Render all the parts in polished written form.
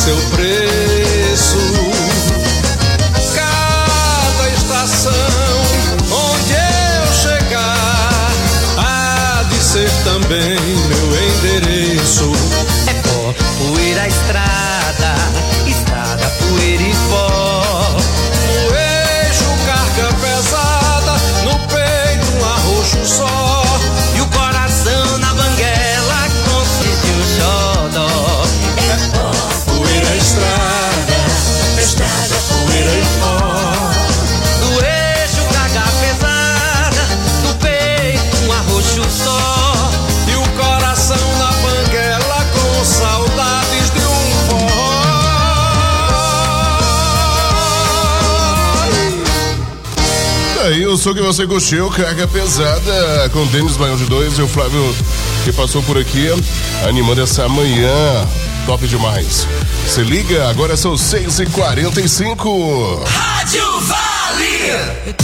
seu preço. Cada estação onde eu chegar há de ser também meu endereço. É pó, poeira, estrada, estrada, poeira e pó. No eixo, carga pesada, no peito um arroxo só. E o coração na banguela com sede um xodó. É pó, poeira, estrada, estrada, poeira e pó. No eixo, carga pesada, no peito um arroxo só. E o coração na banguela com saudades de um forró. Aí eu sou que você curtiu, carga pesada, com Denis Baião de 2 e o Flávio que passou por aqui, animando essa manhã, top demais. Se liga, agora são 6h45. Rádio Vale.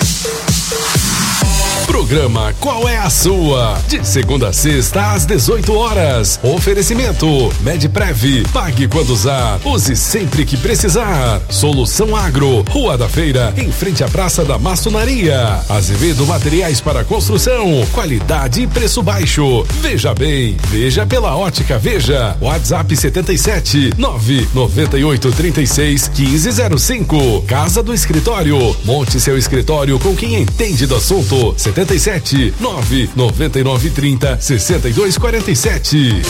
Programa Qual é a Sua? De segunda a sexta às 18 horas. Oferecimento Medprev. Pague quando usar. Use sempre que precisar. Solução Agro. Rua da Feira, em frente à Praça da Maçonaria. Azevedo Materiais para Construção. Qualidade e preço baixo. Veja bem. Veja pela Ótica Veja. WhatsApp 77 998 36 1505. Casa do Escritório. Monte seu escritório com quem entende do assunto. 77 999 30 62 47.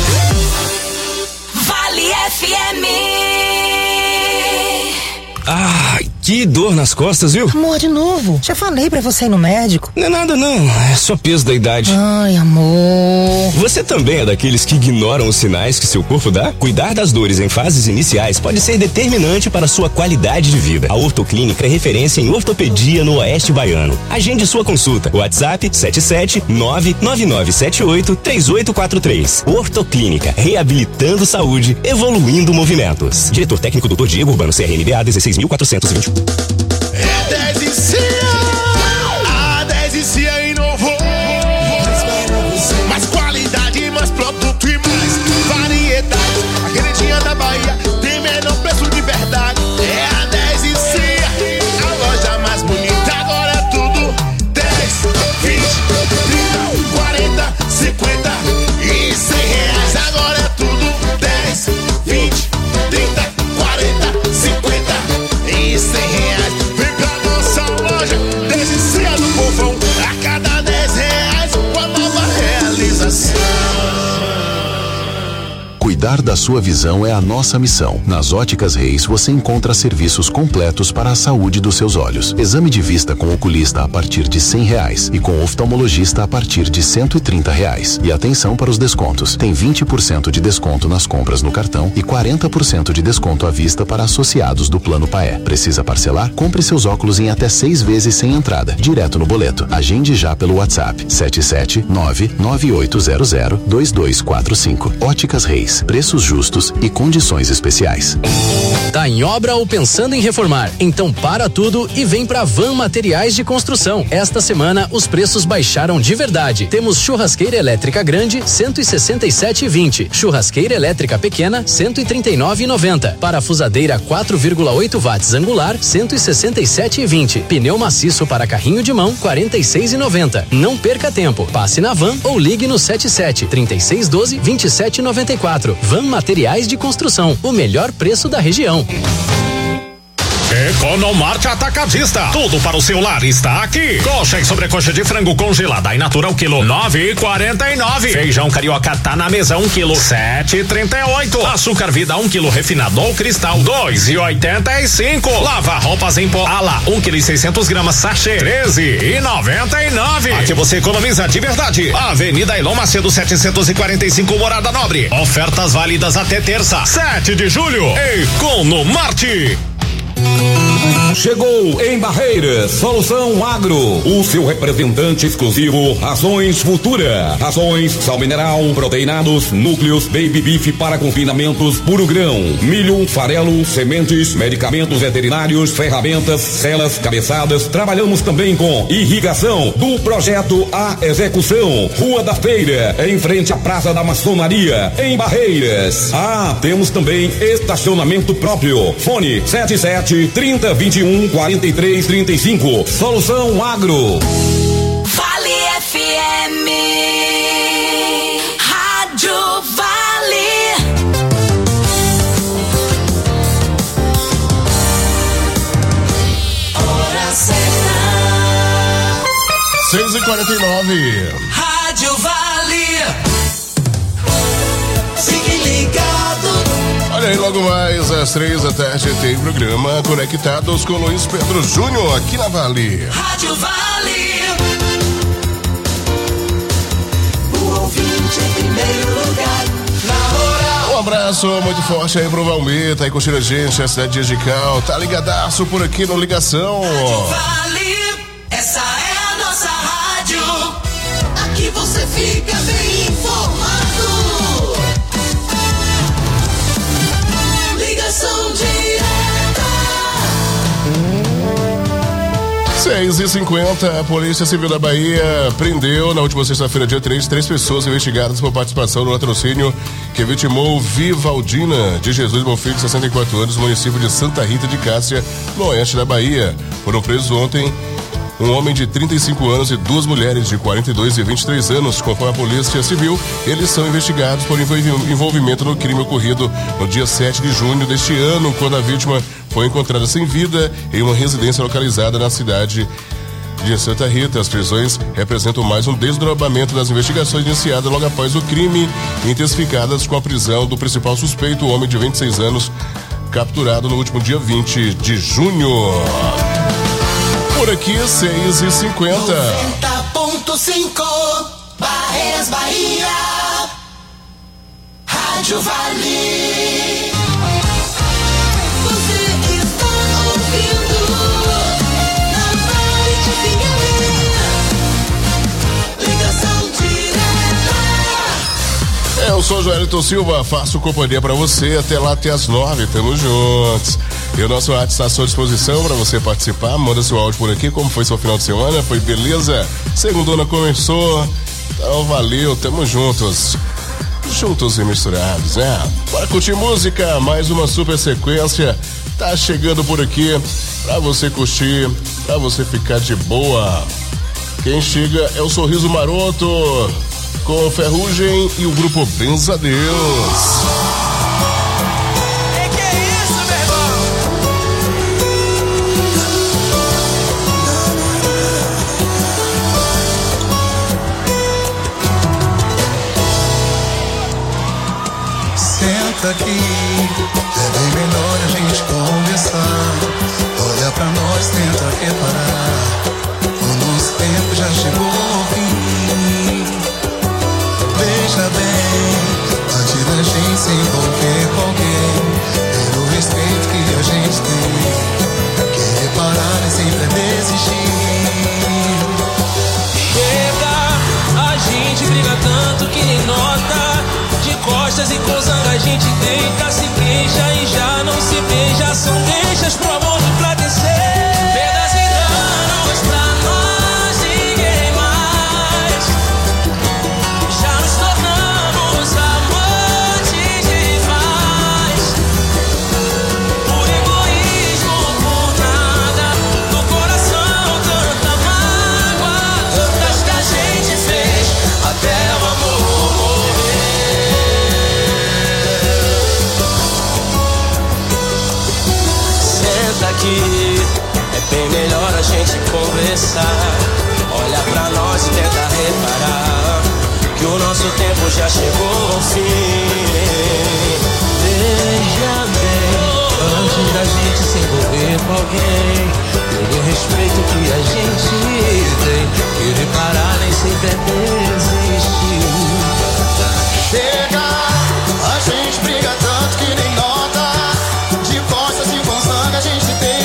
Vale FM. Ai, que dor nas costas, viu? Amor, de novo. Já falei pra você ir no médico. Não é nada não, é só peso da idade. Ai, amor. Você também é daqueles que ignoram os sinais que seu corpo dá? Cuidar das dores em fases iniciais pode ser determinante para a sua qualidade de vida. A Ortoclínica é referência em ortopedia no Oeste Baiano. Agende sua consulta. WhatsApp 77999783843. Ortoclínica, reabilitando saúde, evoluindo movimentos. Diretor técnico Dr. Diego Urbano, CRNBA 16.420. É 10 e Cia, a 10 e Cia inovou. Mais qualidade, mais produto e mais variedade. A queridinha da Bahia tem menor preço de verdade. É a 10 e Cia, a loja mais bonita. Agora é tudo 10, 20, 30, 40, 50 e 100 reais. Agora é tudo 10, 20, 30, 40, 50 e 100 reais. Vem pra nossa loja, 10 e Cia do povão. A cada 10 reais, uma nova realização. Cuidar da sua visão é a nossa missão. Nas Óticas Reis você encontra serviços completos para a saúde dos seus olhos. Exame de vista com oculista a partir de R$100 e com oftalmologista a partir de R$130. E atenção para os descontos. Tem 20% de desconto nas compras no cartão e 40% de desconto à vista para associados do Plano Paé. Precisa parcelar? Compre seus óculos em até 6 vezes sem entrada, direto no boleto. Agende já pelo WhatsApp 77998002245. Óticas Reis. Preços justos e condições especiais. Tá em obra ou pensando em reformar? Então para tudo e vem pra Van Materiais de Construção. Esta semana os preços baixaram de verdade. Temos churrasqueira elétrica grande 167,20, churrasqueira elétrica pequena 139,90, parafusadeira 4,8 watts angular 167,20, pneu maciço para carrinho de mão 46,90. Não perca tempo. Passe na Van ou ligue no 77 3612 2794. Van Materiais de Construção, o melhor preço da região. Economarte Atacadista, tudo para o seu lar está aqui. Coxa e sobrecoxa de frango congelada e natural quilo 9,49. Feijão carioca tá na mesa 1 quilo 7,38. Açúcar vida 1 quilo refinado ou cristal 2,85. Lava roupas em pó Ala 1 quilo e 600 gramas sachê 13,99. Aqui você economiza de verdade. Avenida Elon Macedo 745 Morada Nobre. Ofertas válidas até terça 7 de julho. Economarte. Chegou em Barreiras, Solução Agro, o seu representante exclusivo, Rações Futura. Rações, sal mineral, proteinados, núcleos, baby beef para confinamentos, puro grão, milho, farelo, sementes, medicamentos veterinários, ferramentas, celas, cabeçadas. Trabalhamos também com irrigação, do projeto à execução. Rua da Feira, em frente à Praça da Maçonaria, em Barreiras. Temos também estacionamento próprio. Fone 77-30-21-43-35. Solução Agro. Vale FM. Rádio Vale. Hora certa. 6h49. Rádio Vale. Fique ligado. Olha aí, logo mais às 3 da tarde tem programa Conectados com Luiz Pedro Júnior aqui na Vale. Rádio Vale. O ouvinte em primeiro lugar. Na hora. Um abraço muito forte aí pro Valmir, tá aí curtindo a gente, a cidade de Egical, tá ligadaço por aqui no Ligação. Rádio Vale, essa é a nossa rádio. Aqui você fica bem informado. Ligação direta. 6h50, a Polícia Civil da Bahia prendeu na última sexta-feira, dia 3 pessoas investigadas por participação no latrocínio que vitimou Vivaldina de Jesus Bonfim, de 64 anos, município de Santa Rita de Cássia, no oeste da Bahia. Foram presos ontem um homem de 35 anos e duas mulheres de 42 e 23 anos. Conforme a Polícia Civil, eles são investigados por envolvimento no crime ocorrido no dia 7 de junho deste ano, quando a vítima foi encontrada sem vida em uma residência localizada na cidade de Santa Rita. As prisões representam mais um desdobramento das investigações iniciadas logo após o crime, intensificadas com a prisão do principal suspeito, o homem de 26 anos, capturado no último dia 20 de junho. Por aqui, 6h50. 90.5 Barreiras, Bahia. Rádio Vale. Você está ouvindo na Vale de Ligação direta. Eu sou Joelito Silva, faço companhia pra você até lá, até as 9, tamo juntos. E o nosso WhatsApp está à sua disposição para você participar. Manda seu áudio por aqui. Como foi seu final de semana? Foi beleza? Segundona começou. Então valeu, tamo juntos. Juntos e misturados, né? Bora curtir música. Mais uma super sequência. Tá chegando por aqui pra você curtir, pra você ficar de boa. Quem chega é o Sorriso Maroto com Ferrugem e o grupo Benza Deus. Aqui é bem melhor a gente conversar. Olha pra nós, tenta reparar. O nosso tempo já chegou ao fim. Veja bem, antes da gente se envolver com alguém, pelo respeito que a gente tem, querer parar e sempre desistir. Chega, a gente briga tanto que nem nota. De costas e com zanga a gente tenta, se queixa e já não se beija. São deixas pro amor enfraquecer. Perdas e danos pra nós, ninguém mais. Já nos tornamos amantes demais. Por egoísmo, por nada. No coração tanta mágoa, tantas que a gente fez até o amor aqui, é bem melhor a gente conversar. Olha pra nós e tenta reparar que o nosso tempo já chegou ao fim. Veja bem, antes da gente se envolver com alguém, pelo respeito que a gente tem, querer parar nem sempre é desistir. Chega, a gente briga tanto que nem nota. De costas e com sangue a gente tem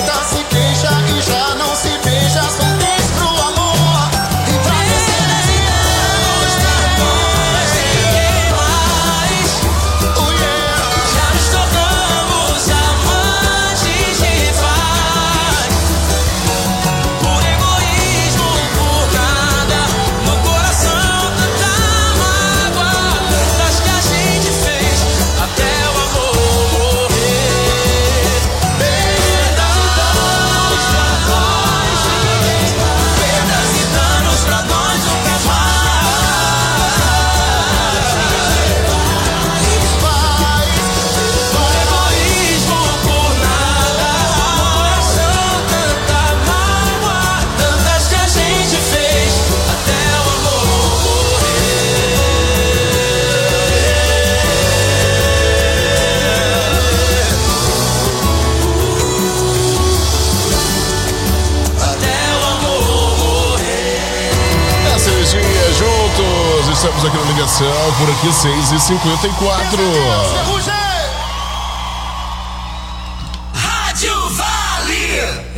estamos aqui na ligação, por aqui 6h54. Rádio Vale.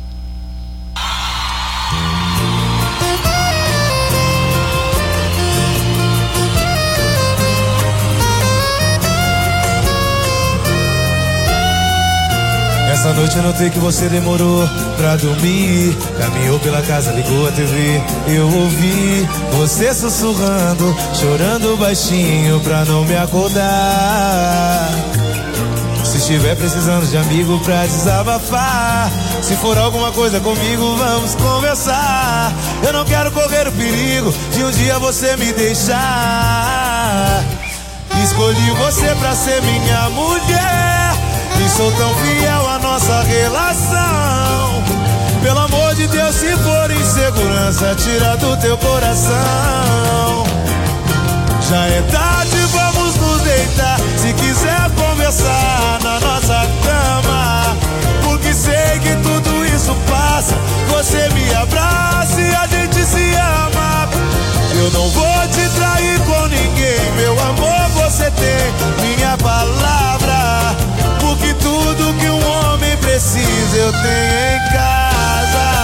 Essa noite eu notei que você demorou pra dormir. Caminhou pela casa, ligou a TV. Eu ouvi você sussurrando, chorando baixinho pra não me acordar. Se estiver precisando de amigo pra desabafar, se for alguma coisa comigo, vamos conversar. Eu não quero correr o perigo de um dia você me deixar. Escolhi você pra ser minha mulher e sou tão fiel à nossa relação. Pelo amor de Deus, se for insegurança, tira do teu coração. Já é tarde, vamos nos deitar. Se quiser conversar na nossa cama, porque sei que tudo isso passa. Você me abraça e a gente se ama. Eu não vou te trair com ninguém, meu amor, você tem minha palavra. Porque tudo que um homem precisa eu tenho em casa.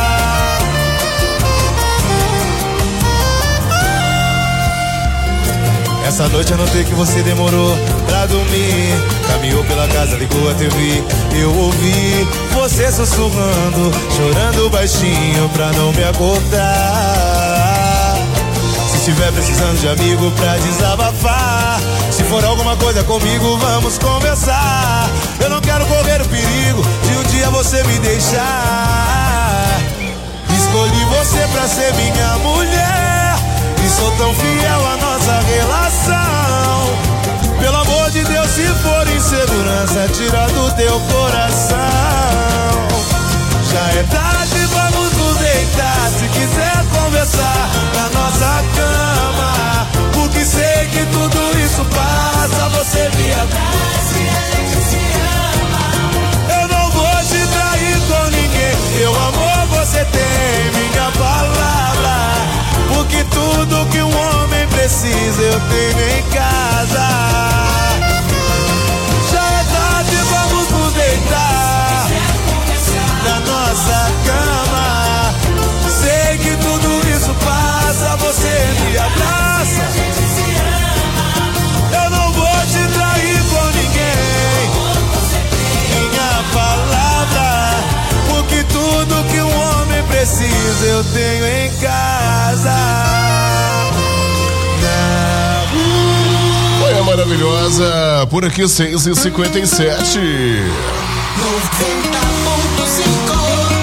Essa noite eu notei que você demorou pra dormir. Caminhou pela casa, ligou a TV. Eu ouvi você sussurrando, chorando baixinho pra não me acordar. Se estiver precisando de amigo pra desabafar, se for alguma coisa comigo, vamos conversar. Eu não quero correr o perigo de um dia você me deixar. Escolhi você pra ser minha mulher e sou tão fiel à nossa relação. Pelo amor de Deus, se for insegurança, tira do teu coração. Já é tarde, vamos nos deitar. Se quiser conversar na nossa cama, porque sei que tudo isso passa. Você me abraça e a gente se ama. Eu não vou te trair com ninguém, meu amor, você tem minha palavra. Porque tudo que um homem precisa eu tenho em casa. Já é tarde, vamos nos deitar na nossa cama. Sei que tudo isso passa, você me abraça. Eu não vou te trair com ninguém, minha palavra. Porque tudo que um homem precisa eu tenho em casa. Foi a maravilhosa, por aqui 6h57. 90.5.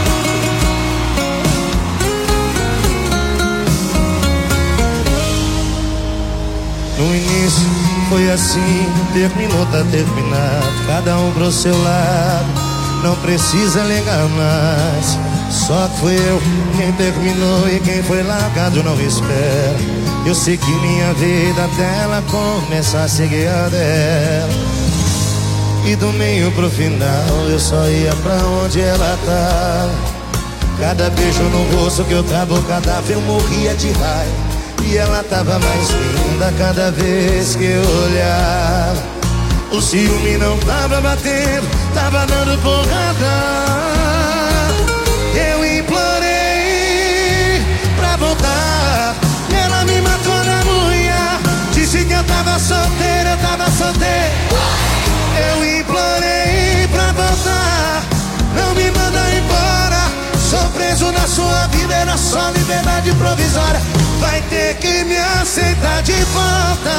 No início foi assim, terminou, tá terminado. Cada um pro seu lado, não precisa ligar mais. Só que fui eu quem terminou e quem foi largado não espera. Eu segui minha vida até ela começar a seguir a dela. E do meio pro final eu só ia pra onde ela tá. Cada beijo no rosto que eu tava, cada vez eu morria de raiva. E ela tava mais linda cada vez que eu olhava. O ciúme não tava batendo, tava dando porrada. Eu implorei pra voltar, ela me matou na unha. Disse que eu tava solteiro, eu tava solteiro. Eu implorei pra voltar, não me manda embora. Sou preso na sua vida, era só liberdade provisória. Vai ter que me aceitar de volta.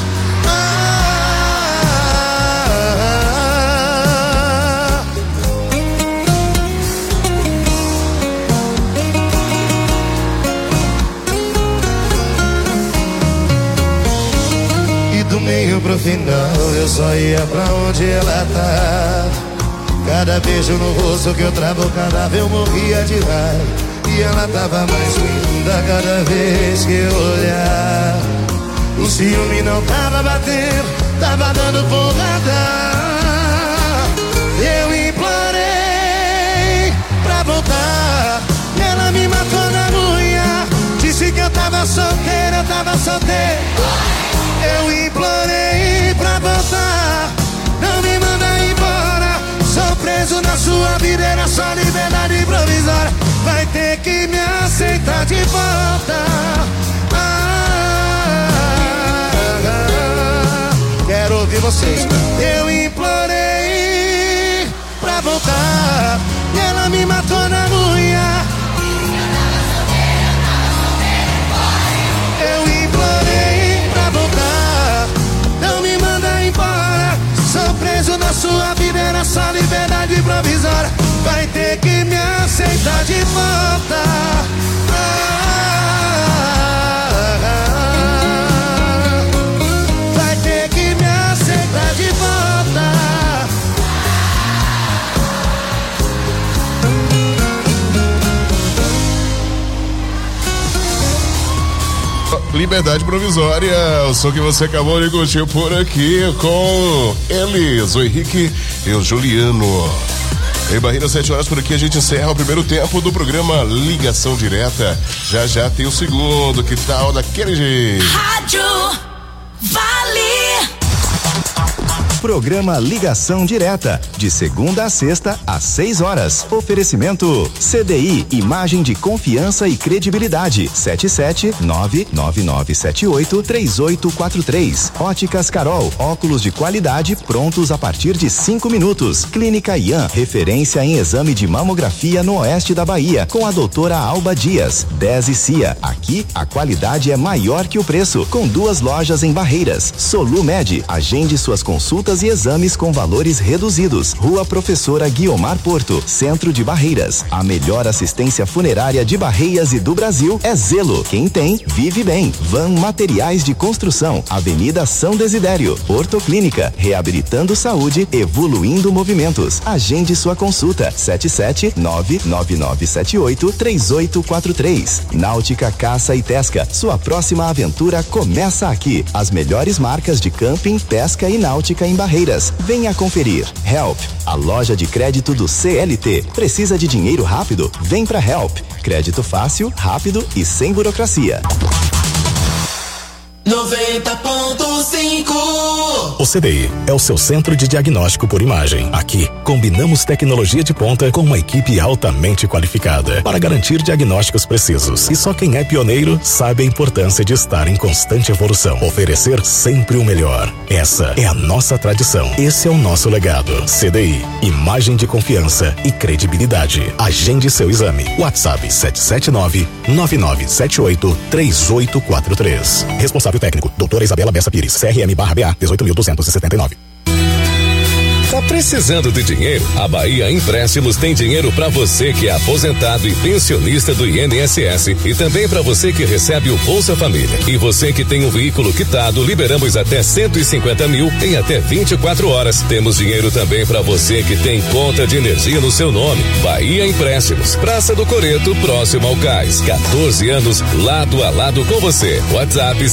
E do meio pro final eu só ia pra onde ela tá. Cada beijo no rosto que eu travo, cada vez eu morria de raiva. E ela tava mais linda cada vez que eu olhar. O ciúme não tava batendo, tava dando porrada. Eu implorei pra voltar, ela me matou na unha. Disse que eu tava solteiro, eu tava tava solteiro. Eu implorei pra voltar. Não me manda embora. Sou preso na sua vida, era só liberdade provisória. Vai ter que me aceitar de volta. Quero ouvir vocês. Eu implorei pra voltar e ela me matou na unha. Eu implorei pra voltar. Não me manda embora. Sou preso na sua vida, era só liberdade provisória. Vai ter que me aceitar de volta. Vai ter que me aceitar de volta. Liberdade provisória, o som que você acabou de curtir por aqui com eles, o Henrique e o Juliano. Em Barreiras, 7 horas por aqui, a gente encerra o primeiro tempo do programa Ligação Direta. Já já tem o segundo, que tal daquele jeito? Rádio Vale. Programa Ligação Direta, de segunda a sexta, às 6 horas. Oferecimento CDI, imagem de confiança e credibilidade. 77999783843. Óticas Carol, óculos de qualidade prontos a partir de 5 minutos. Clínica Ian, referência em exame de mamografia no oeste da Bahia, com a doutora Alba Dias. 10 e CIA, aqui a qualidade é maior que o preço, com 2 lojas em Barreiras. Solumed, agende suas consultas e exames com valores reduzidos. Rua Professora Guiomar Porto, Centro de Barreiras. A melhor assistência funerária de Barreiras e do Brasil é Zelo. Quem tem, vive bem. Van Materiais de Construção, Avenida São Desidério. Ortoclínica, reabilitando saúde, evoluindo movimentos. Agende sua consulta. 77999783843. Náutica Caça e Pesca, sua próxima aventura começa aqui. As melhores marcas de camping, pesca e náutica em Barreiras. Venha conferir. Help, a loja de crédito do CLT. Precisa de dinheiro rápido? Vem pra Help. Crédito fácil, rápido e sem burocracia. 90.5. O CDI é o seu centro de diagnóstico por imagem. Aqui, combinamos tecnologia de ponta com uma equipe altamente qualificada para garantir diagnósticos precisos. E só quem é pioneiro sabe a importância de estar em constante evolução. Oferecer sempre o melhor. Essa é a nossa tradição. Esse é o nosso legado. CDI, imagem de confiança e credibilidade. Agende seu exame. WhatsApp 77999783843. Responsável técnico, doutora Isabela Bessa Pires, CRM/BA 18.279. Tá precisando de dinheiro? A Bahia Empréstimos tem dinheiro para você que é aposentado e pensionista do INSS e também para você que recebe o Bolsa Família. E você que tem um veículo quitado, liberamos até 150 mil em até 24 horas. Temos dinheiro também para você que tem conta de energia no seu nome. Bahia Empréstimos, Praça do Coreto, próximo ao Cais. 14 anos, lado a lado com você. WhatsApp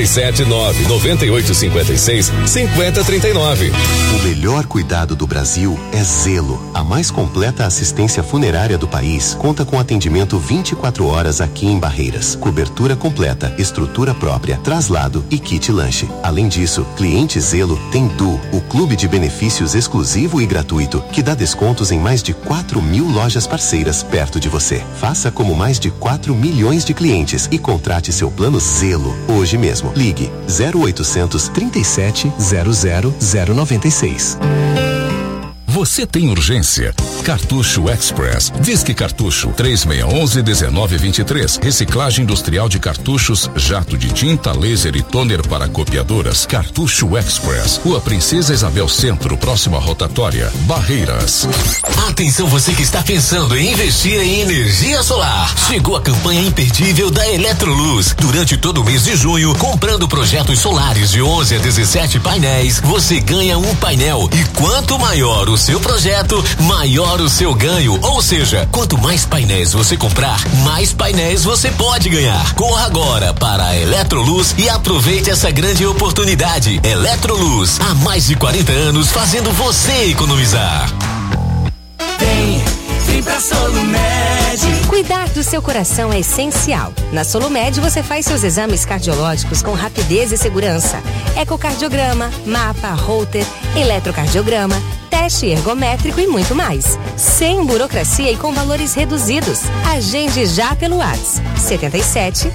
77998565039. O melhor cuidado do Brasil é Zelo. A mais completa assistência funerária do país conta com atendimento 24 horas aqui em Barreiras. Cobertura completa, estrutura própria, traslado e kit lanche. Além disso, cliente Zelo tem Du, o clube de benefícios exclusivo e gratuito, que dá descontos em mais de 4.000 lojas parceiras perto de você. Faça como mais de 4 milhões de clientes e contrate seu plano Zelo hoje mesmo. Ligue 0800 37 00 096. Você tem urgência? Cartucho Express. Disque Cartucho 3611-1923. Reciclagem industrial de cartuchos, jato de tinta, laser e toner para copiadoras. Cartucho Express. Rua Princesa Isabel Centro, próxima rotatória. Barreiras. Atenção, você que está pensando em investir em energia solar. Chegou a campanha imperdível da Eletroluz. Durante todo o mês de junho, comprando projetos solares de 11 a 17 painéis, você ganha um painel. E quanto maior o seu projeto, maior o seu ganho. Ou seja, quanto mais painéis você comprar, mais painéis você pode ganhar. Corra agora para a Eletroluz e aproveite essa grande oportunidade. Eletroluz, há mais de 40 anos fazendo você economizar. Vem pra Solumed. Cuidar do seu coração é essencial. Na Solumed você faz seus exames cardiológicos com rapidez e segurança. Ecocardiograma, mapa, Holter, eletrocardiograma, teste ergométrico e muito mais. Sem burocracia e com valores reduzidos. Agende já pelo WhatsApp 77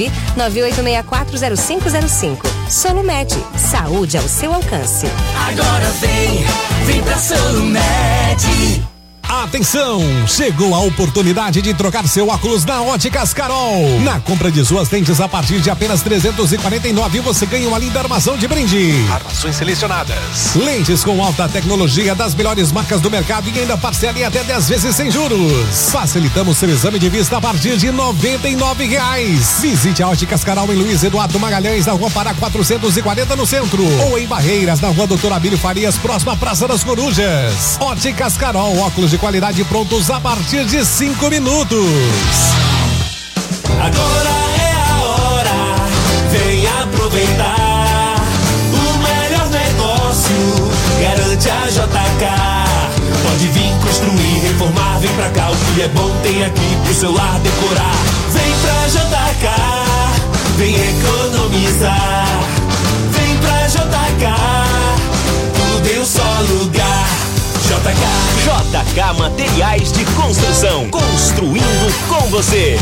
998640505. Solumed, saúde ao seu alcance. Agora vem pra Solumed. Atenção! Chegou a oportunidade de trocar seu óculos na Óticas Carol. Na compra de suas lentes a partir de apenas R$349, você ganha uma linda armação de brinde. Armações selecionadas. Lentes com alta tecnologia das melhores marcas do mercado e ainda parcela em até 10 vezes sem juros. Facilitamos seu exame de vista a partir de R$99. Visite a Óticas Carol em Luiz Eduardo Magalhães, na Rua Pará 440 no centro. Ou em Barreiras, na Rua Doutor Abílio Farias, próxima à Praça das Corujas. Óticas Carol, óculos de qualidade prontos a partir de 5 minutos. Agora é a hora, vem aproveitar. O melhor negócio garante a JK. Pode vir construir, reformar, vem pra cá. O que é bom tem aqui pro seu lar decorar. Vem pra JK, vem economizar. Vem pra JK, tudo em um só lugar. JK Materiais de Construção. Construindo com você.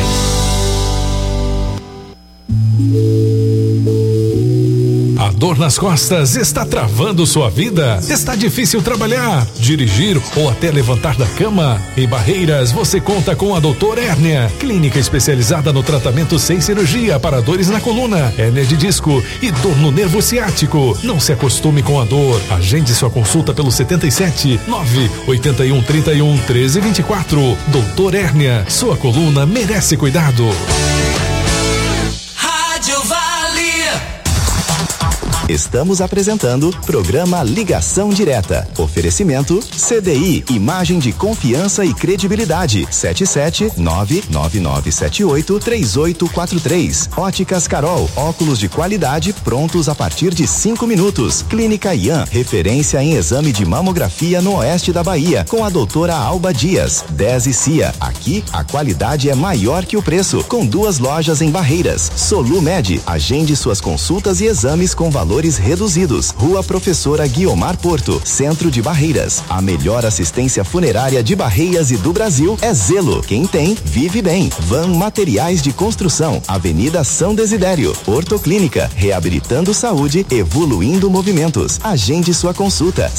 A dor nas costas está travando sua vida? Está difícil trabalhar, dirigir ou até levantar da cama? Em Barreiras, você conta com a Doutor Hérnia, clínica especializada no tratamento sem cirurgia para dores na coluna, hérnia de disco e dor no nervo ciático. Não se acostume com a dor. Agende sua consulta pelo 77 981 31 13 24. Doutor Hérnia, sua coluna merece cuidado. Rádio Vale. Estamos apresentando programa Ligação Direta. Oferecimento CDI, imagem de confiança e credibilidade. 77999783843. Óticas Carol, óculos de qualidade prontos a partir de 5 minutos. Clínica Ian, referência em exame de mamografia no oeste da Bahia, com a doutora Alba Dias. 10 e CIA, aqui a qualidade é maior que o preço, com 2 lojas em Barreiras. Solumed, agende suas consultas e exames com valores reduzidos. Rua Professora Guiomar Porto, Centro de Barreiras. A melhor assistência funerária de Barreiras e do Brasil é Zelo. Quem tem, vive bem. Van Materiais de Construção, Avenida São Desidério. Ortoclínica, reabilitando saúde, evoluindo movimentos. Agende sua consulta.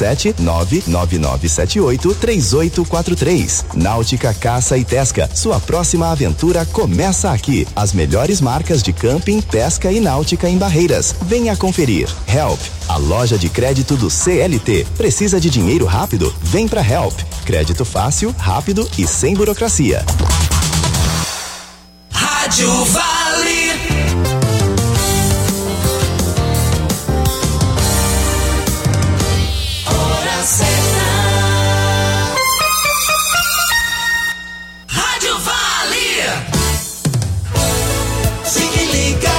77999783843. Náutica Caça e Pesca, sua próxima aventura começa aqui. As melhores marcas de camping, pesca e náutica em Barreiras. Venha conferir. Help, a loja de crédito do CLT. Precisa de dinheiro rápido? Vem pra Help. Crédito fácil, rápido e sem burocracia. Rádio Vale. Hora certa. Rádio Vale. Fique ligado.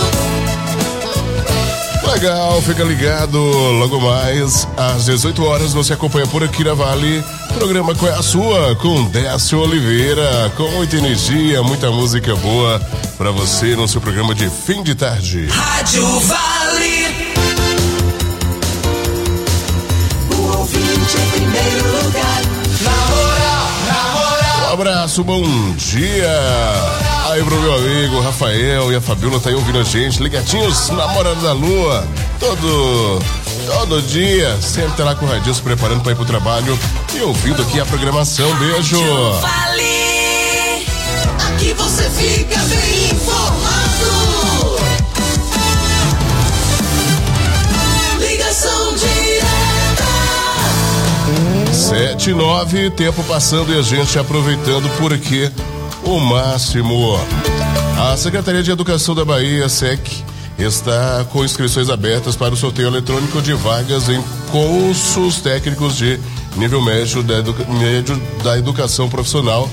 Legal, fica ligado. Logo mais, às 18 horas, você acompanha por aqui na Vale. Programa Qual é a Sua? Com Décio Oliveira. Com muita energia, muita música boa pra você no seu programa de fim de tarde. Rádio Vale. O ouvinte em primeiro lugar. Na moral, na moral. Um abraço, bom dia. Aí pro meu amigo Rafael e a Fabiola tá aí ouvindo a gente, ligadinhos na Morada da Lua, todo dia, sempre tá lá com o radinho se preparando pra ir pro trabalho e ouvindo aqui a programação. Beijo. Vale. Aqui você fica bem informado. Ligação direta. 7:09, tempo passando e a gente aproveitando por aqui o máximo. A Secretaria de Educação da Bahia, SEC, está com inscrições abertas para o sorteio eletrônico de vagas em cursos técnicos de nível médio da educação profissional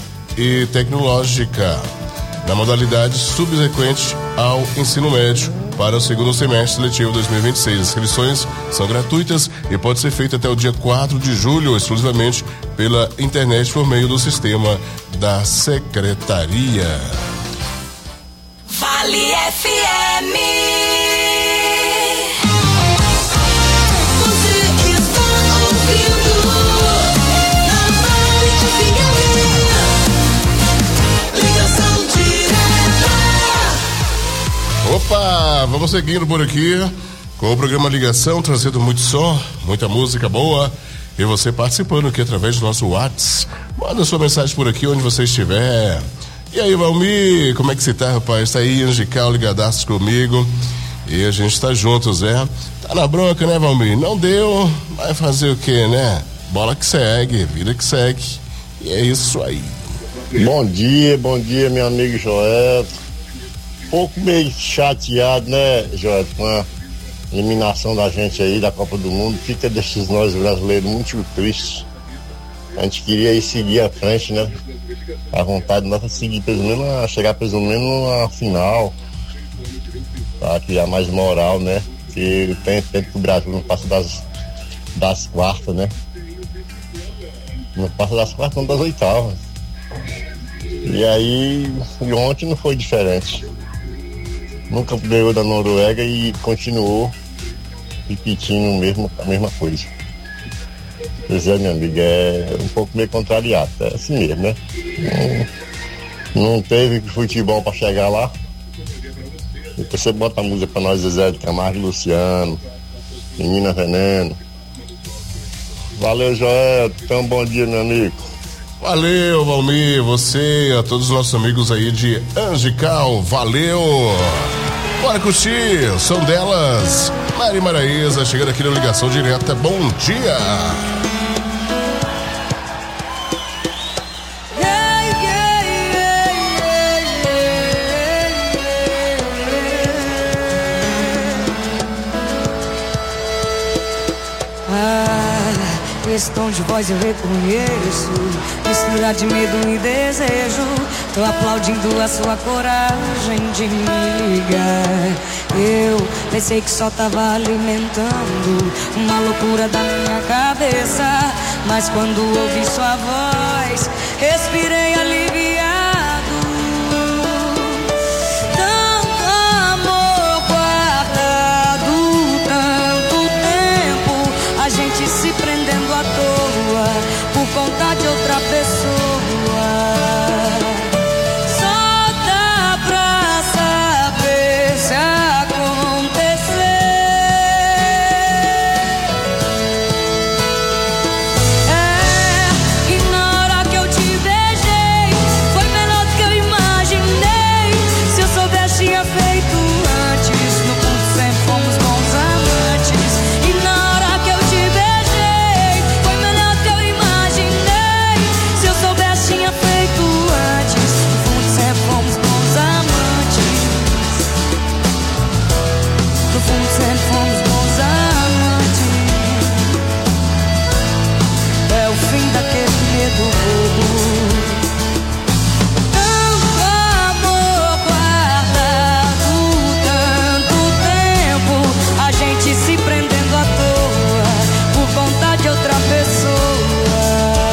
e tecnológica, na modalidade subsequente ao ensino médio, para o segundo semestre letivo 2026. As inscrições são gratuitas e pode ser feita até o dia 4 de julho, exclusivamente pela internet por meio do sistema da Secretaria. Vale FM. Opa, vamos seguindo por aqui com o programa Ligação, trazendo muito som, muita música boa e você participando aqui através do nosso WhatsApp. Manda sua mensagem por aqui onde você estiver. E aí, Valmir, como é que você tá, rapaz? Tá aí, Angical, ligadaço comigo e a gente tá juntos, Tá na bronca, né, Valmir? Não deu, vai fazer o quê, né? Bola que segue, vida que segue. E é isso aí. Bom dia, meu amigo Joel. Pouco meio chateado, né, Joel, com a eliminação da gente aí da Copa do Mundo. Fica desses nós brasileiros muito tristes. A gente queria ir seguir à frente, né? A vontade nossa é seguir pelo menos, chegar pelo menos na final, pra criar mais moral, né? Porque tem tempo que o Brasil não passa das quartas, né? Não passa das quartas, não das oitavas. E aí, ontem não foi diferente. Nunca ganhou da Noruega e continuou repetindo a mesma coisa. Pois é, meu amigo, é um pouco meio contrariado, é assim mesmo, né? Não teve futebol para chegar lá. Depois você bota a música para nós, Zezé de Camargo e Luciano, Menina Veneno. Valeu, Joel, tenha um bom dia, meu amigo. Valeu, Valmir, você e a todos os nossos amigos aí de Angical, valeu! Bora curtir, som delas, Mari Maraíza, chegando aqui na Ligação Direta, bom dia! Esse tom de voz eu reconheço, mistura de medo e desejo. Tô aplaudindo a sua coragem de me ligar. Eu pensei que só tava alimentando uma loucura da minha cabeça, mas quando ouvi sua voz, respirei aliviado. Tanto amor guardado, tanto tempo, a gente se prendendo à toa por conta de outra pessoa. Só dá pra saber se acontecer. É que na hora que eu te beijei foi melhor do que eu imaginei. Se eu soubesse tinha feito antes. No fundo sempre fomos bons amantes. E na hora que eu te beijei foi melhor do que eu imaginei. Se eu soubesse tinha feito antes. No fundo sempre fomos bons amantes. No fundo sempre fomos bons amantes. É o fim daquele medo bobo. Tanto amor guardado, tanto tempo, a gente se prendendo à toa por conta de outra pessoa.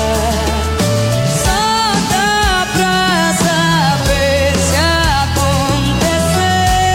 Só dá pra saber se acontecer.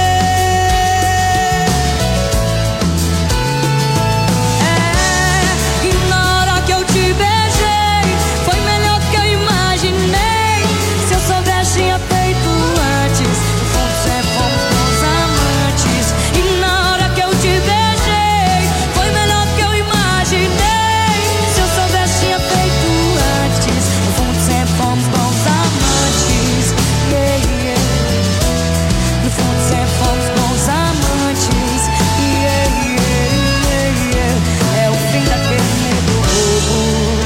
É que na hora que eu te beijei foi melhor do que eu imaginei. Se eu soubesse tinha feito antes. No fundo sempre fomos bons amantes. E na hora que eu te beijei foi melhor do que eu imaginei. Se eu soubesse tinha feito antes. No fundo sempre fomos bons amantes. Yeah, yeah. No fundo sempre fomos bons amantes. Yeah, yeah, yeah. É o fim daquele medo bobo.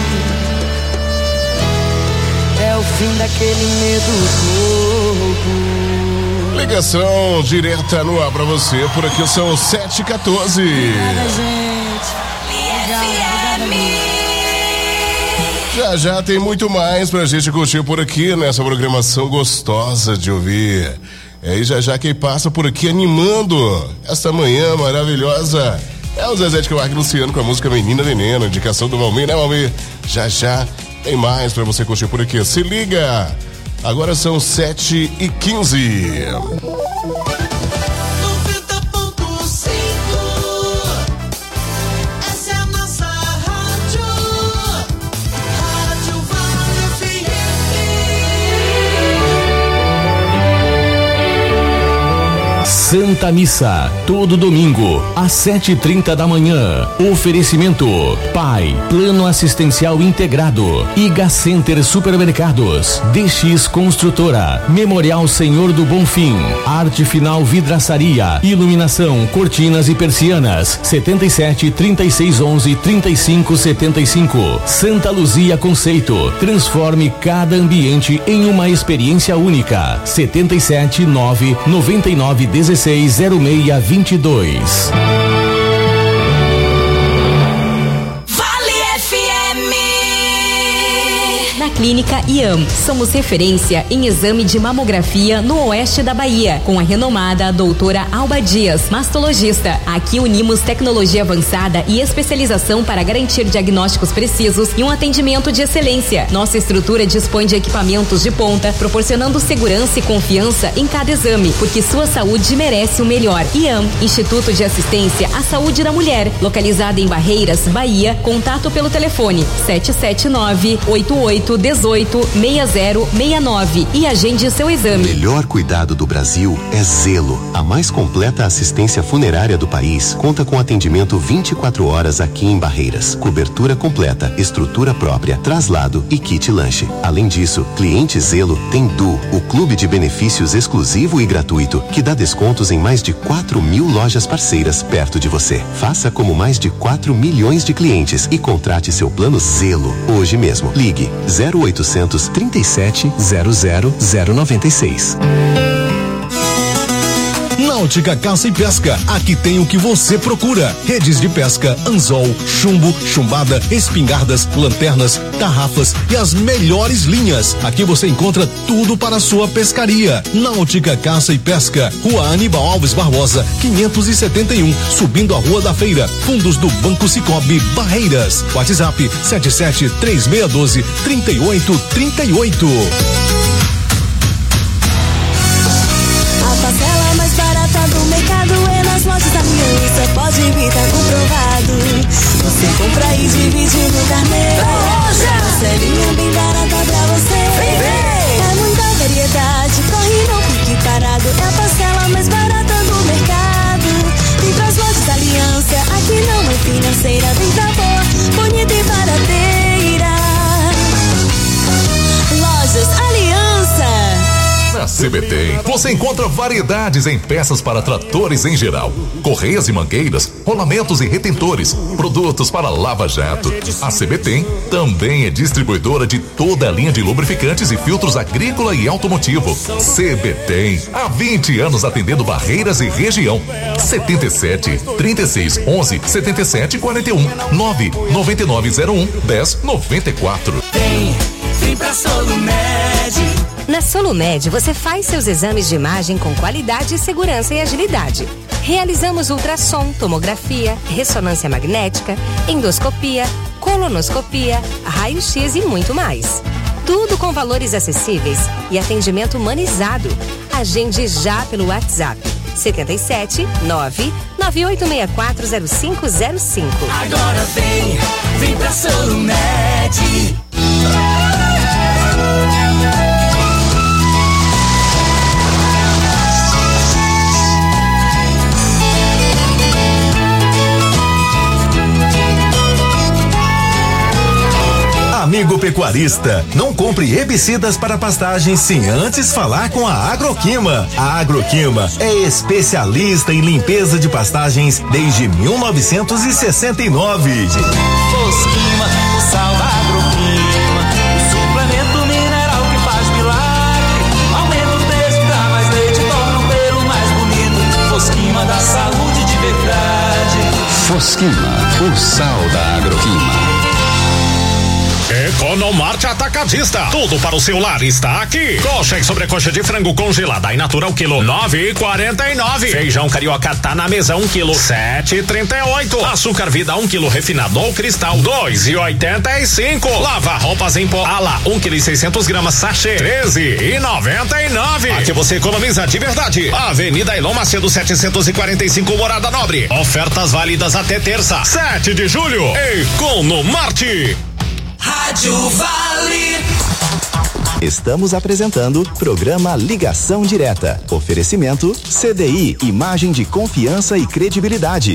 É o fim daquele medo bobo. Ligação direta no ar pra você, por aqui são 7h14. Obrigada, gente. Já já tem muito mais pra gente curtir por aqui nessa programação gostosa de ouvir. E já quem passa por aqui animando essa manhã maravilhosa é o Zezé de Camargo e Luciano com a música Menina Veneno, indicação do Valmir, né, Valmir? Já tem mais pra você curtir por aqui. Se liga! Agora são 7h15. Santa Missa, todo domingo, às 7h30 da manhã. Oferecimento: Pai, Plano Assistencial Integrado, Iga Center Supermercados, DX Construtora, Memorial Senhor do Bonfim, Arte Final Vidraçaria, Iluminação, Cortinas e Persianas, 77 36 11 35 75. Santa Luzia Conceito, transforme cada ambiente em uma experiência única. 77 9 99 16 0622. Na Clínica IAM, somos referência em exame de mamografia no oeste da Bahia, com a renomada doutora Alba Dias, mastologista. Aqui unimos tecnologia avançada e especialização para garantir diagnósticos precisos e um atendimento de excelência. Nossa estrutura dispõe de equipamentos de ponta, proporcionando segurança e confiança em cada exame, porque sua saúde merece o melhor. IAM, Instituto de Assistência à Saúde da Mulher, localizada em Barreiras, Bahia. Contato pelo telefone 779-8818-6069 e agende seu exame. O melhor cuidado do Brasil é Zelo. A mais completa assistência funerária do país conta com atendimento 24 horas aqui em Barreiras. Cobertura completa, estrutura própria, traslado e kit lanche. Além disso, cliente Zelo tem Du, o clube de benefícios exclusivo e gratuito, que dá descontos em mais de 4.000 lojas parceiras perto de você. Faça como mais de 4 milhões de clientes e contrate seu plano Zelo hoje mesmo. Ligue 0800 37 00 096. Náutica Caça e Pesca, aqui tem o que você procura: redes de pesca, anzol, chumbo, chumbada, espingardas, lanternas, tarrafas e as melhores linhas. Aqui você encontra tudo para a sua pescaria. Náutica Caça e Pesca, Rua Aníbal Alves Barbosa, 571, subindo a Rua da Feira, fundos do Banco Cicobi, Barreiras. WhatsApp 77-3612-3838. Parcela mais barata do mercado é nas lojas da Aliança. Pode vir, tá comprovado. Você compra e divide no carnê. Parcelinha bem barata pra você. É muita variedade, corre não fique parado. É a parcela mais barata do mercado. Vem pras lojas da Aliança, aqui não é financeira. Vem pra boa, bonita e barateira. Lojas Aliança. Na CBTEM, você encontra variedades em peças para tratores em geral, correias e mangueiras, rolamentos e retentores, produtos para lava-jato. A CBTEM também é distribuidora de toda a linha de lubrificantes e filtros agrícola e automotivo. CBTEM, há 20 anos atendendo Barreiras e região. 77 36 11 77 41 9 9901 1094. Vem pra Solumed. Na Solumed, você faz seus exames de imagem com qualidade, segurança e agilidade. Realizamos ultrassom, tomografia, ressonância magnética, endoscopia, colonoscopia, raio-x e muito mais. Tudo com valores acessíveis e atendimento humanizado. Agende já pelo WhatsApp 77 9 98640505. Agora vem pra Solumed. Amigo pecuarista, não compre herbicidas para pastagens sem antes falar com a Agroquima. A Agroquima é especialista em limpeza de pastagens desde 1969. Fosquima, o sal da Agroquima, o suplemento mineral que faz milagre. Aumenta o peso, dá mais leite, torna o pelo mais bonito. Fosquima da saúde de verdade. Fosquima, o sal da Agroquima. Economarte Atacadista. Tudo para o seu lar está aqui. Coxa e sobrecoxa de frango congelada e natural quilo 9,49. Feijão carioca tá na mesa 1 quilo 7,38. Açúcar vida 1 quilo refinado ou cristal 2,85. Lava roupas em pó Ala 1 quilo e 600 gramas sachê 13,99. Aqui você economiza de verdade. Avenida Elon Macedo 745 Morada Nobre. Ofertas válidas até terça 7 de julho. Economarte. Rádio Vale. Estamos apresentando programa Ligação Direta. Oferecimento CDI, imagem de confiança e credibilidade.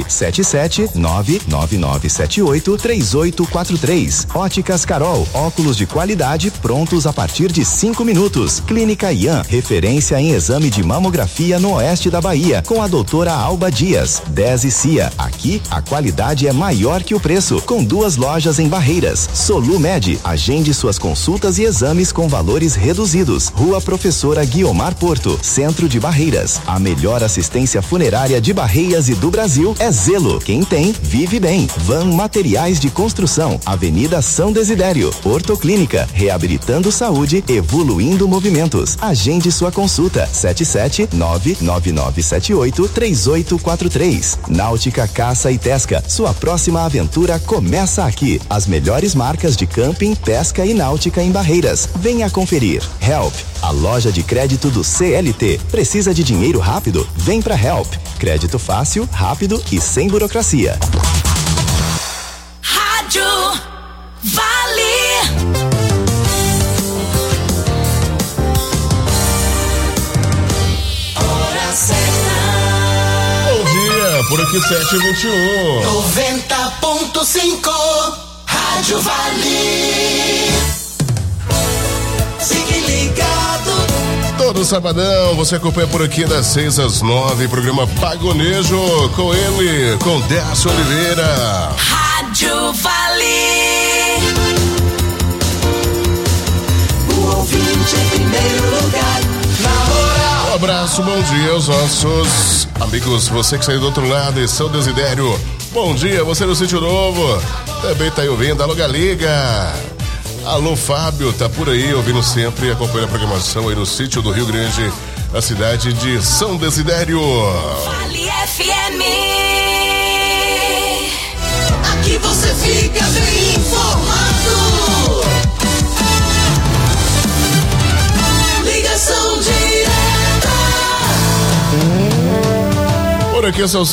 77999783843. Óticas Carol, óculos de qualidade prontos a partir de 5 minutos. Clínica Ian, referência em exame de mamografia no oeste da Bahia, com a doutora Alba Dias. 10 e CIA, aqui a qualidade é maior que o preço, com 2 lojas em Barreiras. Solumed, agende suas consultas e exames com valores reduzidos. Rua Professora Guiomar Porto, Centro de Barreiras. A melhor assistência funerária de Barreiras e do Brasil é Zelo. Quem tem, vive bem. Van Materiais de Construção, Avenida São Desidério. Ortoclínica, reabilitando saúde, evoluindo movimentos. Agende sua consulta. 77999783843. Náutica Caça e Pesca. Sua próxima aventura começa aqui. As melhores marcas de camping, pesca e náutica em Barreiras. Venha conferir. Help, a loja de crédito do CLT. Precisa de dinheiro rápido? Vem pra Help. Crédito fácil, rápido e sem burocracia. Rádio Vale. Hora certa. Bom dia, por aqui 7h21. 90.5 Rádio Vale. Fique ligado. Todo sabadão, você acompanha por aqui das 6 às 9, programa Pagonejo, com ele, com Décio Oliveira. Rádio Vale. O ouvinte em primeiro lugar, na hora. Um abraço, bom dia aos nossos amigos, você que saiu do outro lado e São Desidério. Bom dia, você no Sítio Novo, também tá aí ouvindo, alô Galiga. Alô, Fábio, tá por aí, ouvindo sempre, acompanhando a programação aí no Sítio do Rio Grande, a cidade de São Desidério. Vale FM. Aqui você fica bem informado. Ligação direta. Por aqui são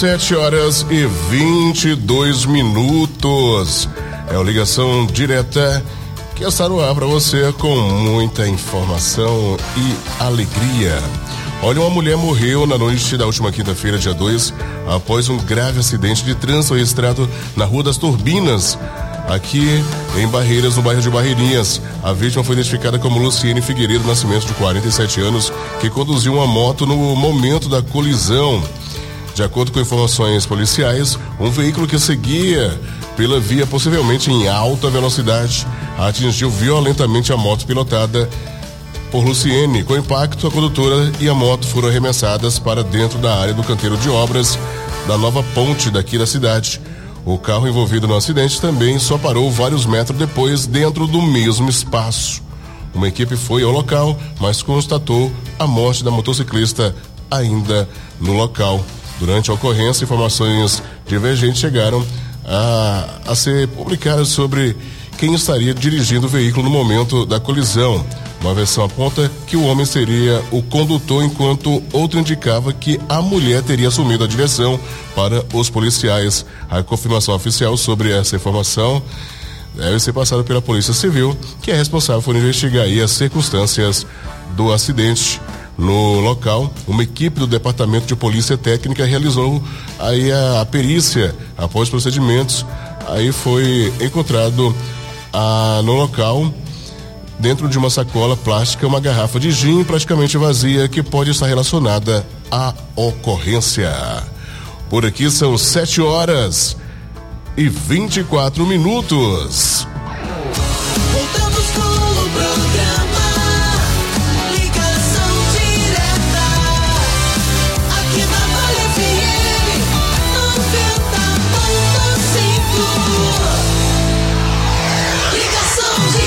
7h22. É a ligação direta que está no ar para você com muita informação e alegria. Olha, uma mulher morreu na noite da última quinta-feira, dia 2, após um grave acidente de trânsito registrado na Rua das Turbinas, aqui em Barreiras, no bairro de Barreirinhas. A vítima foi identificada como Luciene Figueiredo Nascimento, de 47 anos, que conduziu uma moto no momento da colisão. De acordo com informações policiais, um veículo que seguia pela via, possivelmente em alta velocidade, atingiu violentamente a moto pilotada por Luciene. Com impacto, a condutora e a moto foram arremessadas para dentro da área do canteiro de obras da nova ponte daqui da cidade. O carro envolvido no acidente também só parou vários metros depois, dentro do mesmo espaço. Uma equipe foi ao local, mas constatou a morte da motociclista ainda no local. Durante a ocorrência, informações divergentes chegaram a ser publicadas sobre quem estaria dirigindo o veículo no momento da colisão. Uma versão aponta que o homem seria o condutor, enquanto outra indicava que a mulher teria assumido a direção para os policiais. A confirmação oficial sobre essa informação deve ser passada pela Polícia Civil, que é responsável por investigar aí as circunstâncias do acidente. No local, uma equipe do Departamento de Polícia Técnica realizou aí a perícia. Após procedimentos, aí foi encontrado no local, dentro de uma sacola plástica, uma garrafa de gin praticamente vazia, que pode estar relacionada à ocorrência. Por aqui são 7h24. Voltamos com o programa Ligação Direta. Aqui na Vale FM 90.5. Ligação Direta.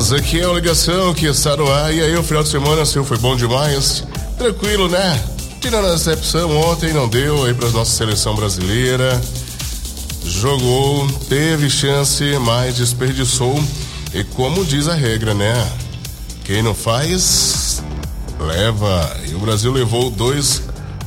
Mas aqui é a ligação que está no ar. E aí, o final de semana seu foi bom demais? Tranquilo, né? Tirando a decepção, ontem não deu aí pra nossa seleção brasileira. Jogou, teve chance, mas desperdiçou. E como diz a regra, né? Quem não faz, leva. E o Brasil levou 2-1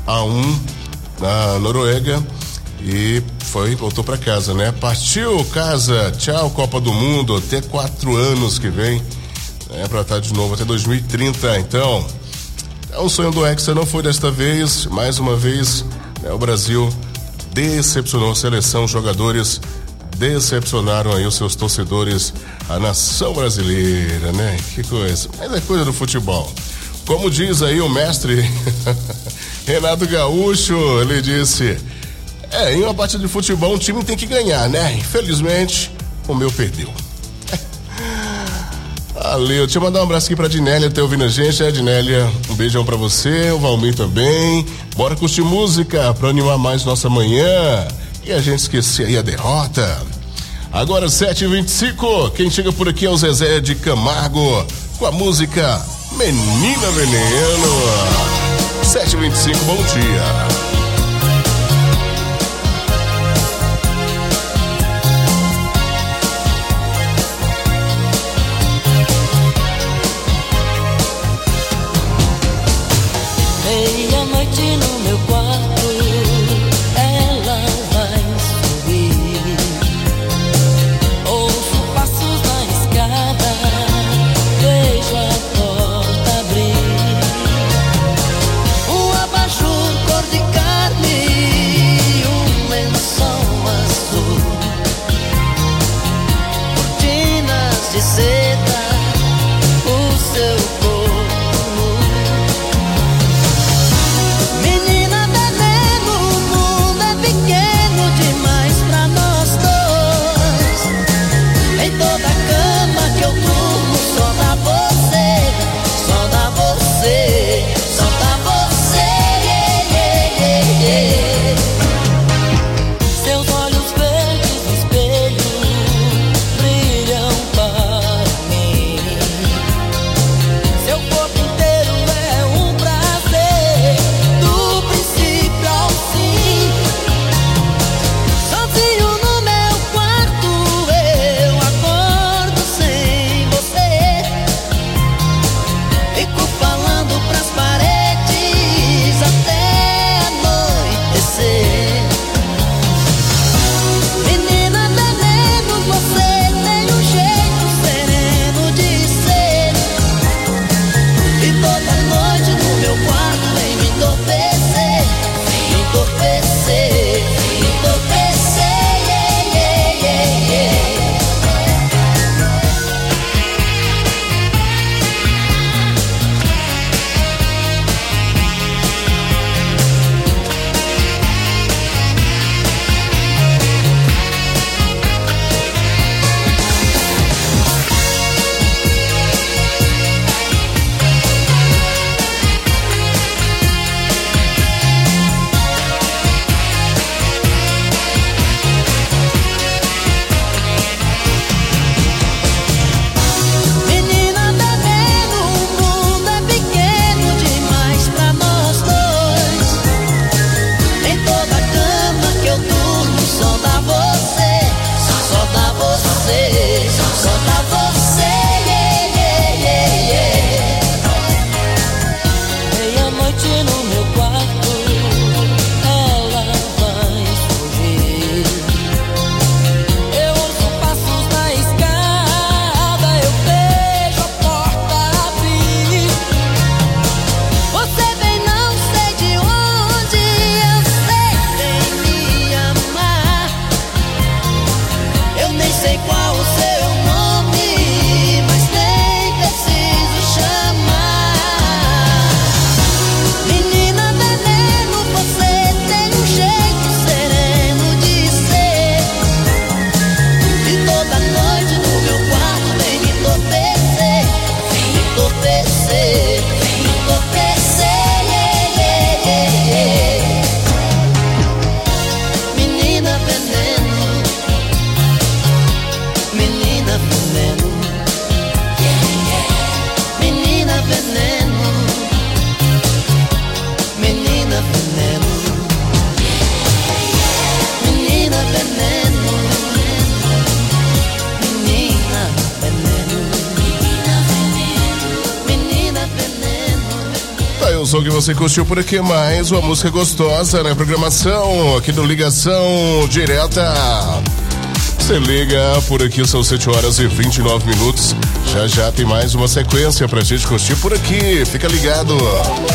na Noruega e voltou pra casa, né? Partiu casa, tchau Copa do Mundo, até 4 anos que vem, né? Pra estar de novo até 2030. Então, o sonho do Hexa não foi desta vez, mais uma vez, né? O Brasil decepcionou a seleção, jogadores decepcionaram aí os seus torcedores, a nação brasileira, né? Que coisa, mas é coisa do futebol. Como diz aí o mestre Renato Gaúcho, ele disse: em uma partida de futebol um time tem que ganhar, né? Infelizmente, o meu perdeu. Valeu, deixa eu mandar um abraço aqui pra Dinélia, tá ouvindo a gente, Dinélia, um beijão pra você, o Valmir também. Bora curtir música pra animar mais nossa manhã e a gente esquecer aí a derrota. Agora 7h25, quem chega por aqui é o Zezé de Camargo com a música Menina Veneno. 7h25, bom dia. Meia-noite no meu quarto, ela vai subir. Ouço passos na escada, vejo a porta abrir. Um abajur cor de carne, um lençol azul, cortinas de seda, o seu som que você curtiu por aqui, mais uma música gostosa na programação aqui do Ligação Direta. Você liga por aqui, são 7h29. Já tem mais uma sequência pra gente curtir por aqui. Fica ligado. 90.5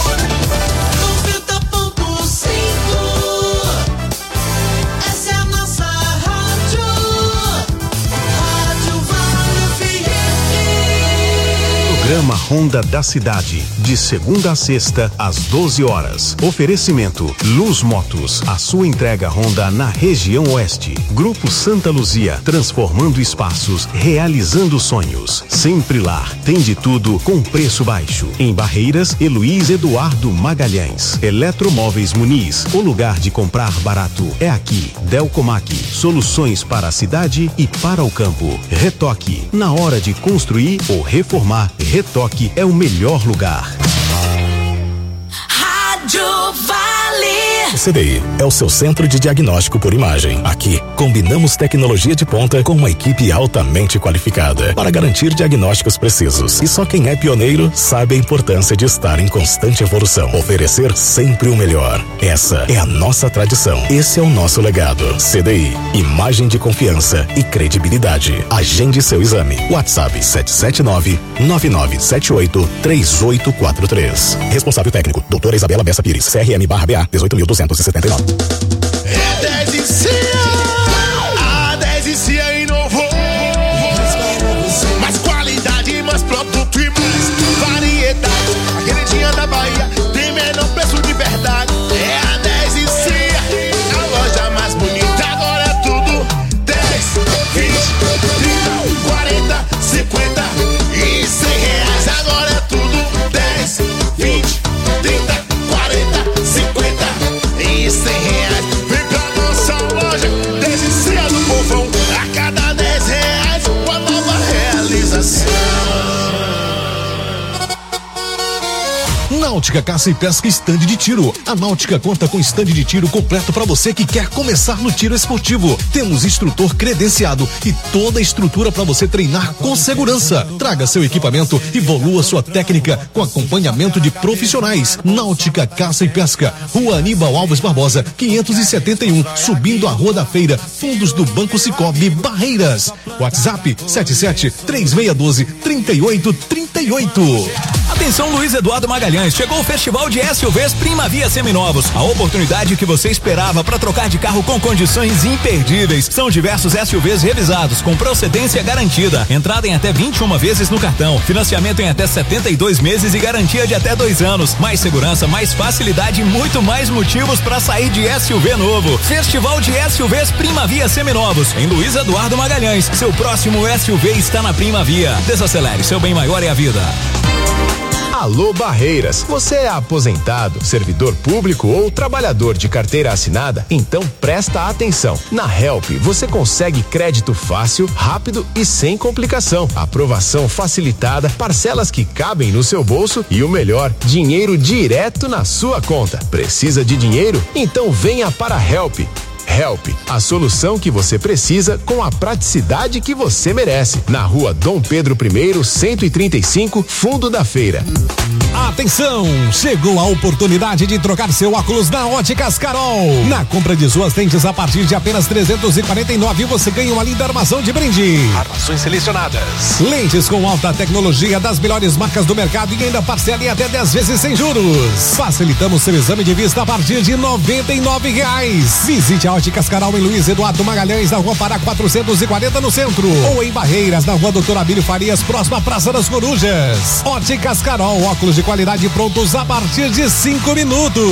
Essa é a nossa rádio. Rádio Vale FM. Programa Honda da Cidade, de segunda a sexta, às 12 horas. Oferecimento Luz Motos, a sua entrega Honda na região oeste. Grupo Santa Luzia, transformando espaços, realizando sonhos. Sempre Lar, tem de tudo com preço baixo. Em Barreiras, Heloís Eduardo Magalhães. Eletromóveis Muniz, o lugar de comprar barato é aqui. Delcomac, soluções para a cidade e para o campo. Retoque, na hora de construir ou reformar, Retoque é o melhor lugar. Rádio Vale. O CDI é o seu centro de diagnóstico por imagem. Aqui, combinamos tecnologia de ponta com uma equipe altamente qualificada para garantir diagnósticos precisos. E só quem é pioneiro sabe a importância de estar em constante evolução. Oferecer sempre o melhor. Essa é a nossa tradição. Esse é o nosso legado. CDI, imagem de confiança e credibilidade. Agende seu exame. WhatsApp 779-9978-3843. Responsável técnico, doutora Isabela Bessa Pires, CRM/BA 18.279. É 10 e Cia. A 10 e Cia inovou. Mais qualidade, mais produto e mais variedade. A queridinha da Bahia tem menor preço de verdade. É a 10 e Cia, a loja mais bonita. Agora é tudo 10, 20, 30, 40, 50 e 100 reais. Agora é tudo 10, 20, 30, 40, 50 e 100 reais. Vem pra nossa loja, 10 e Cia do povão. A cada 10 reais, uma nova realização. Náutica Caça e Pesca Stand de Tiro. A Náutica conta com stand de tiro completo para você que quer começar no tiro esportivo. Temos instrutor credenciado e toda a estrutura para você treinar com segurança. Traga seu equipamento e evolua sua técnica com acompanhamento de profissionais. Náutica Caça e Pesca, Rua Aníbal Alves Barbosa, 571, subindo a Rua da Feira, fundos do Banco Cicobi, Barreiras. WhatsApp 77-3612-3838. Atenção, Luiz Eduardo Magalhães, chegou o Festival de SUVs Primavia Seminovos, a oportunidade que você esperava para trocar de carro com condições imperdíveis. São diversos SUVs revisados, com procedência garantida, entrada em até 21 vezes no cartão, financiamento em até 72 meses e garantia de até 2 anos. Mais segurança, mais facilidade e muito mais motivos para sair de SUV novo. Festival de SUVs Primavia Seminovos, em Luiz Eduardo Magalhães. Seu próximo SUV está na Primavia. Desacelere, seu bem maior é a vida. Alô Barreiras, você é aposentado, servidor público ou trabalhador de carteira assinada? Então presta atenção. Na Help você consegue crédito fácil, rápido e sem complicação. Aprovação facilitada, parcelas que cabem no seu bolso e o melhor, dinheiro direto na sua conta. Precisa de dinheiro? Então venha para a Help. Help, a solução que você precisa com a praticidade que você merece. Na Rua Dom Pedro I, 135, Fundo da Feira. Atenção! Chegou a oportunidade de trocar seu óculos na Óticas Carol. Na compra de suas lentes a partir de apenas R$349, você ganha uma linda armação de brinde. Armações selecionadas. Lentes com alta tecnologia das melhores marcas do mercado e ainda parcela em até 10 vezes sem juros. Facilitamos seu exame de vista a partir de R$99. Visite a Óticas Carol em Luiz Eduardo Magalhães, na Rua Pará 440 no centro. Ou em Barreiras, na Rua Doutor Abílio Farias, próxima à Praça das Corujas. Óticas Carol, óculos de qualidade prontos a partir de 5 minutos.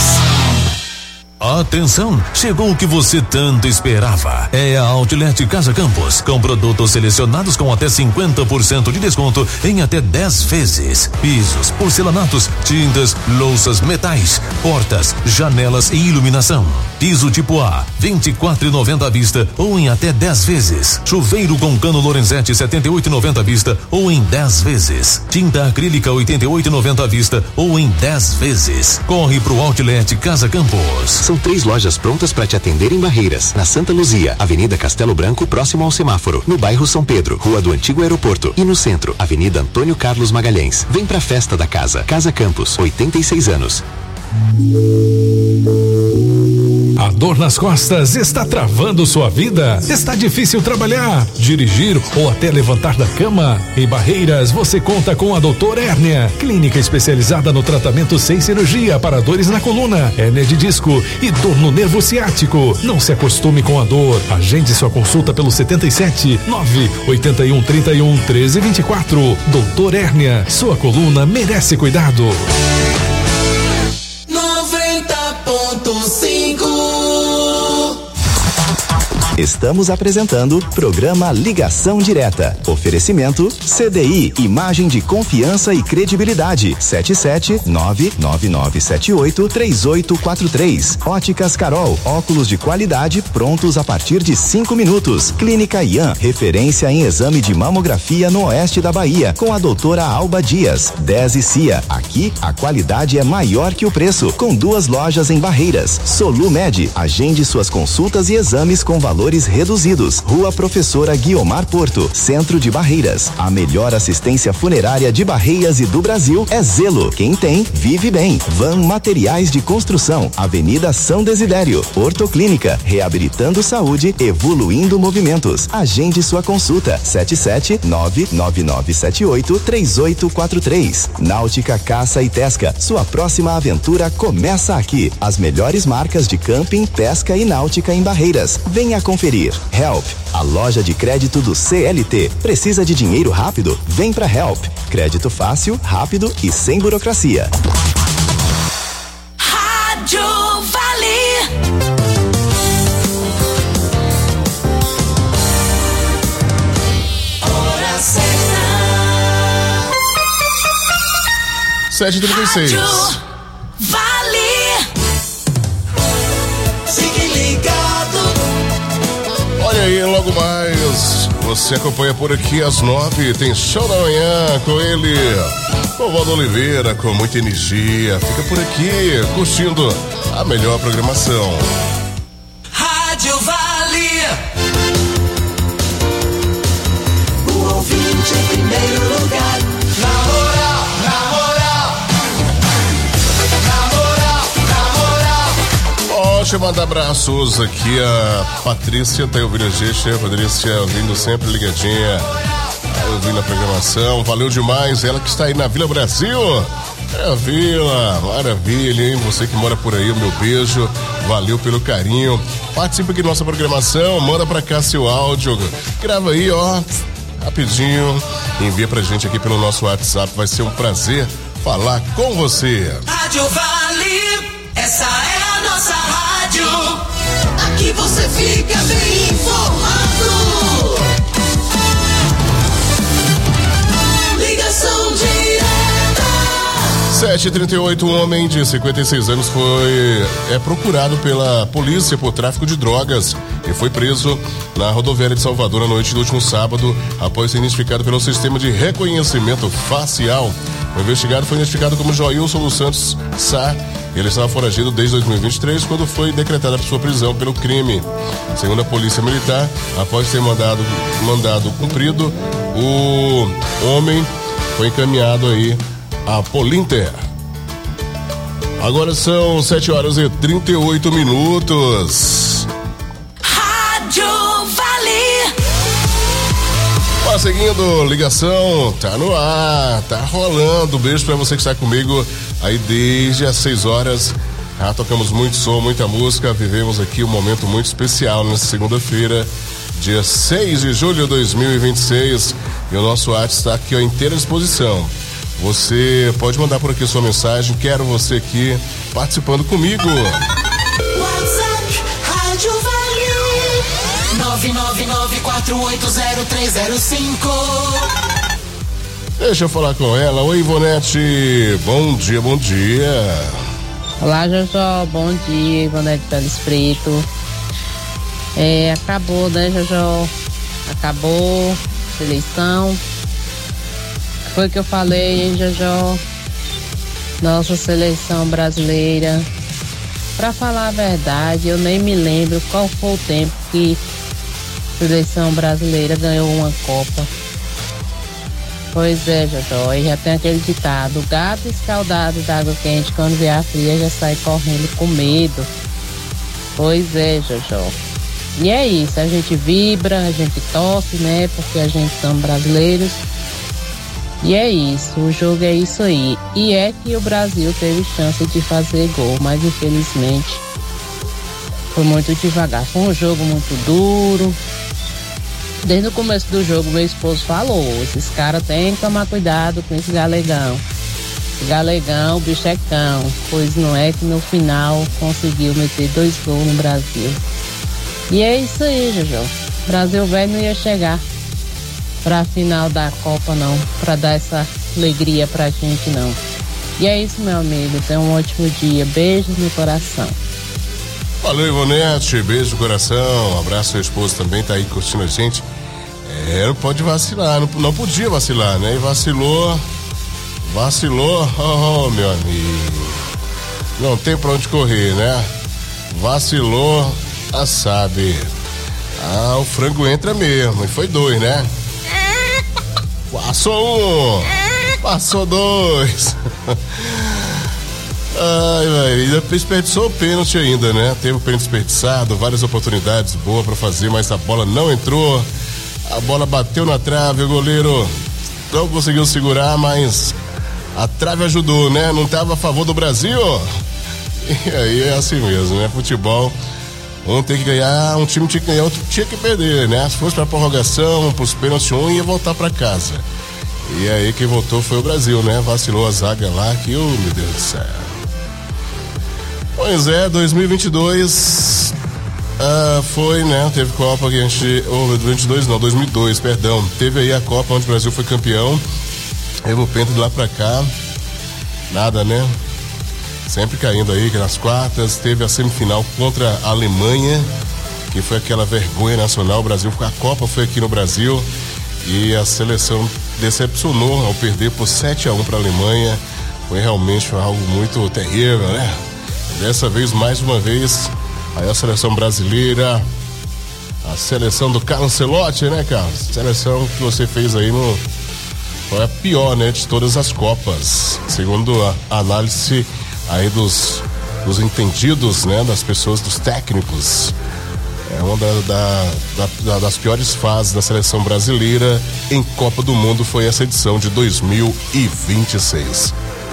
Atenção, chegou o que você tanto esperava. É a Outlet Casa Campos, com produtos selecionados com até 50% de desconto em até 10 vezes. Pisos, porcelanatos, tintas, louças, metais, portas, janelas e iluminação. Piso tipo A, R$24,90 à vista ou em até 10 vezes. Chuveiro com cano Lorenzetti, R$78,90 à vista ou em 10 vezes. Tinta acrílica, R$88,90 à vista ou em 10 vezes. Corre pro Outlet Casa Campos. São 3 lojas prontas para te atender em Barreiras, na Santa Luzia, Avenida Castelo Branco, próximo ao semáforo, no bairro São Pedro, Rua do Antigo Aeroporto, e no centro, Avenida Antônio Carlos Magalhães. Vem pra festa da casa. Casa Campos, 86 anos. A dor nas costas está travando sua vida? Está difícil trabalhar, dirigir ou até levantar da cama? Em Barreiras, você conta com a Doutor Hérnia, clínica especializada no tratamento sem cirurgia para dores na coluna, hérnia de disco e dor no nervo ciático. Não se acostume com a dor. Agende sua consulta pelo 77 981 31 13 24. Doutor Hérnia, sua coluna merece cuidado. 90.5. Estamos apresentando programa Ligação Direta. Oferecimento CDI, imagem de confiança e credibilidade. 77999783843. Óticas Carol, óculos de qualidade prontos a partir de 5 minutos. Clínica Ian, referência em exame de mamografia no oeste da Bahia, com a doutora Alba Dias. 10 e CIA, aqui a qualidade é maior que o preço, com 2 lojas em Barreiras. Solumed, agende suas consultas e exames com valores reduzidos. Rua Professora Guiomar Porto, Centro de Barreiras. A melhor assistência funerária de Barreiras e do Brasil é Zelo. Quem tem, vive bem. Van Materiais de Construção, Avenida São Desidério. Ortoclínica, reabilitando saúde, evoluindo movimentos. Agende sua consulta. 77999783843. Náutica Caça e Pesca, sua próxima aventura começa aqui. As melhores marcas de camping, pesca e náutica em Barreiras. Venha conferir. Help, a loja de crédito do CLT. Precisa de dinheiro rápido? Vem pra Help. Crédito fácil, rápido e sem burocracia. Rádio Vale. Hora certa. 7h36. Vale. Fique ligado. Olha aí, logo mais, você acompanha por aqui às 9, tem show da manhã com ele, com Valdo Oliveira, com muita energia. Fica por aqui, curtindo a melhor programação. Rádio Vale. O ouvinte em primeiro lugar. Na moral, na moral. Na moral, na moral. Deixa eu mandar abraços aqui, a Patrícia tá ouvindo a gente, a Patrícia ouvindo sempre ligadinha, ouvindo a programação, valeu demais, ela que está aí na Vila Brasil, maravilha, hein, você que mora por aí, o meu beijo, valeu pelo carinho, participa aqui da nossa programação, manda pra cá seu áudio, grava aí, ó, rapidinho, envia pra gente aqui pelo nosso WhatsApp, vai ser um prazer falar com você. Rádio Vale, essa é a nossa rádio. Aqui você fica bem informado. Ligação direta. 7h38, um homem de 56 anos é procurado pela polícia por tráfico de drogas e foi preso na rodoviária de Salvador na noite do último sábado, após ser identificado pelo sistema de reconhecimento facial. O investigado foi identificado como Joilson dos Santos Sá. Ele estava foragido desde 2023, quando foi decretada a sua prisão pelo crime. Segundo a Polícia Militar, após ter mandado cumprido, o homem foi encaminhado aí a Polinter. Agora são 7h38. Rádio Vale. Seguindo, ligação, tá no ar, tá rolando. Beijo pra você que está comigo aí desde as 6 horas. Tocamos muito som, muita música. Vivemos aqui um momento muito especial nessa segunda-feira, dia 6 de julho de 2026. E o nosso WhatsApp está aqui à inteira disposição. Você pode mandar por aqui sua mensagem. Quero você aqui participando comigo. WhatsApp Rádio Vale 999480305. Deixa eu falar com ela. Oi, Ivonete. Bom dia, bom dia. Olá, Jojó. Bom dia, Ivonete Teles Preto. Acabou, né, Jojó? Acabou a eleição. Foi o que eu falei, hein, Jojó? Nossa seleção brasileira Pra falar a verdade, eu nem me lembro qual foi o tempo que a seleção brasileira ganhou uma Copa. Pois é, Jodó, e já tem aquele ditado: o gato escaldado d'água quente, quando vê a fria, já sai correndo com medo. Pois é, Jojó. E é isso, a gente vibra, a gente torce, né? Porque a gente somos brasileiros. E é isso, o jogo é isso aí. E é que o Brasil teve chance de fazer gol, mas infelizmente foi muito devagar. Foi um jogo muito duro. Desde o começo do jogo, meu esposo falou: esses caras têm que tomar cuidado com esse galegão. Esse galegão, o bicho é cão. Pois não é que no final conseguiu meter 2 gols no Brasil. E é isso aí, Jojó. O Brasil velho não ia chegar pra final da Copa, não. Pra dar essa alegria pra gente, não. E é isso, meu amigo. Tenha um ótimo dia. Beijos no coração. Valeu, Ivonete. Beijo no coração. Um abraço, seu esposo também tá aí curtindo a gente. Não pode vacilar. Não podia vacilar, né? E vacilou. Oh, meu amigo. Não tem pra onde correr, né? Vacilou, sabe. O frango entra mesmo. E foi 2, né? Passou 1. Passou 2. Ainda desperdiçou o pênalti ainda, né? Teve o pênalti desperdiçado, várias oportunidades boas pra fazer, mas a bola não entrou. A bola bateu na trave, o goleiro não conseguiu segurar, mas a trave ajudou, né? Não estava a favor do Brasil. E aí é assim mesmo, né? Futebol, um tem que ganhar, um time tinha que ganhar, outro tinha que perder, né? Se fosse pra prorrogação, pros pênaltis, um ia voltar pra casa. E aí quem voltou foi o Brasil, né? Vacilou a zaga lá, que, meu Deus do céu. Pois é, 2022 foi, né? Teve Copa que a gente... 2002, perdão. Teve aí a Copa onde o Brasil foi campeão. Teve o penta de lá pra cá. Nada, né? Sempre caindo aí nas quartas. Teve a semifinal contra a Alemanha, que foi aquela vergonha nacional. O Brasil, a Copa foi aqui no Brasil e a seleção decepcionou ao perder por 7-1 pra Alemanha. Foi realmente algo muito terrível, né? Dessa vez, mais uma vez, aí a seleção brasileira, a seleção do Carlos Ancelotti, né, Carlos? Seleção que você fez aí foi a pior, né, de todas as Copas, segundo a análise aí dos entendidos, né, das pessoas, dos técnicos. É uma das piores fases da seleção brasileira em Copa do Mundo foi essa edição de 2026.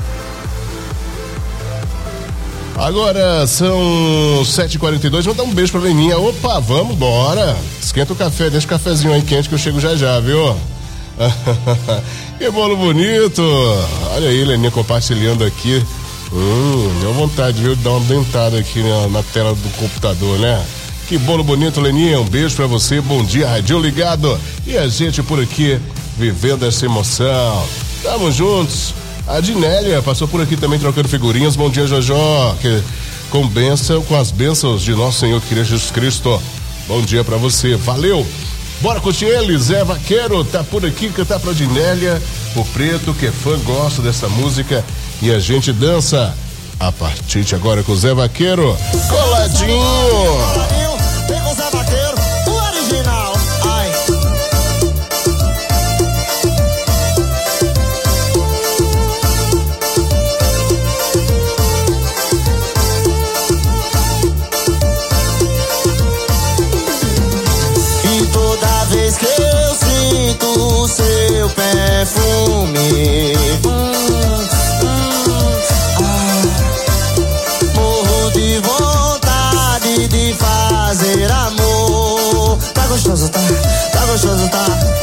Agora são 7h42, vamos dar um beijo pra Leninha. Opa, vamos embora. Esquenta o café, deixa o cafezinho aí quente que eu chego já, viu? Que bolo bonito. Olha aí, Leninha compartilhando aqui. Deu vontade, viu, de dar uma dentada aqui na tela do computador, né? Que bolo bonito, Leninha. Um beijo pra você, bom dia, Rádio Ligado. E a gente por aqui, vivendo essa emoção. Tamo juntos. A Dinélia passou por aqui também trocando figurinhas. Bom dia, Jojó. Com as bênçãos de nosso Senhor Jesus Cristo. Bom dia pra você. Valeu. Bora curtir ele. Zé Vaqueiro tá por aqui, cantar pra Dinélia. O Preto, que é fã, gosta dessa música. E a gente dança a partir de agora com o Zé Vaqueiro. Coladinho. Vem com o Zé Vaqueiro, o original. Ai. E toda vez que eu sinto o seu perfume, morro de vontade de fazer amor. Tá gostoso, tá? Tá gostoso, tá?